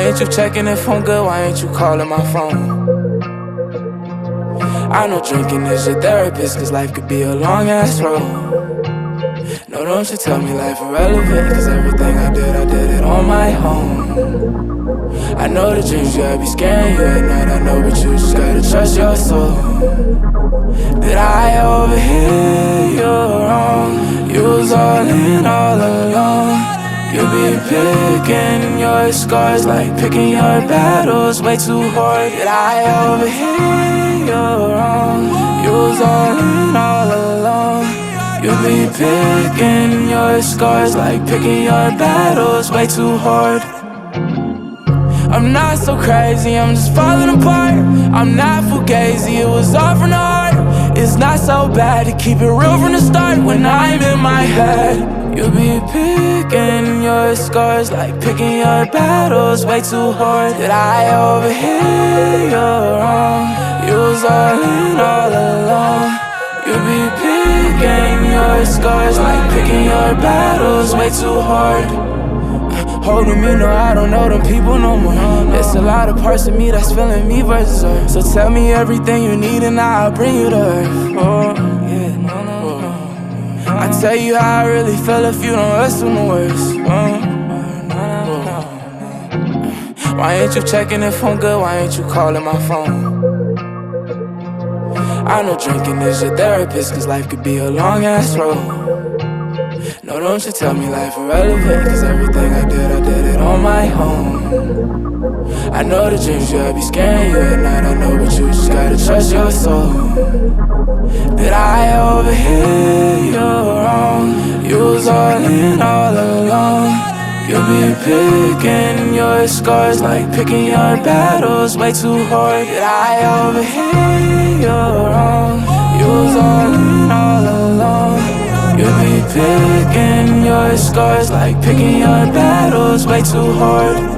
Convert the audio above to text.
ain't you checking if I'm good? Why ain't you calling my phone? I know drinking is your therapist, cause life could be a long ass road. No, don't you tell me life irrelevant, cause everything I did it on my own. I know the dreams you had be scaring you at night, I know, but you just gotta trust your soul. Did I overhear you wrong? You was all in all alone. You be picking your scars like picking your battles way too hard. Did I overhear you wrong? You was all in all alone. You be picking your scars like picking your battles way too hard. I'm not so crazy, I'm just falling apart. I'm not fugazi, it was all from the heart. It's not so bad to keep it real from the start when I'm in my head. You be picking your scars like picking your battles way too hard. Did I overhear you wrong? You was all in all alone. You be picking your scars like picking your battles way too hard. Holding me, no, I don't know them people no more. There's a lot of parts of me that's feeling me versus her. So tell me everything you need and I'll bring you to earth. Oh, yeah, no. I tell you how I really feel if you don't listen to words. Why ain't you checking if I'm good? Why ain't you calling my phone? I know drinking is your therapist, cause life could be a long ass road. No, don't you tell me life irrelevant, cause everything I did it on my own. I know the dreams you had be scaring you at night, I know, but you just gotta trust your soul. Did I overhear you wrong? You was all in all alone. You be picking your scars like picking your battles way too hard. Did I overhear you wrong? You was all in all alone. You be picking your scars like picking your battles way too hard.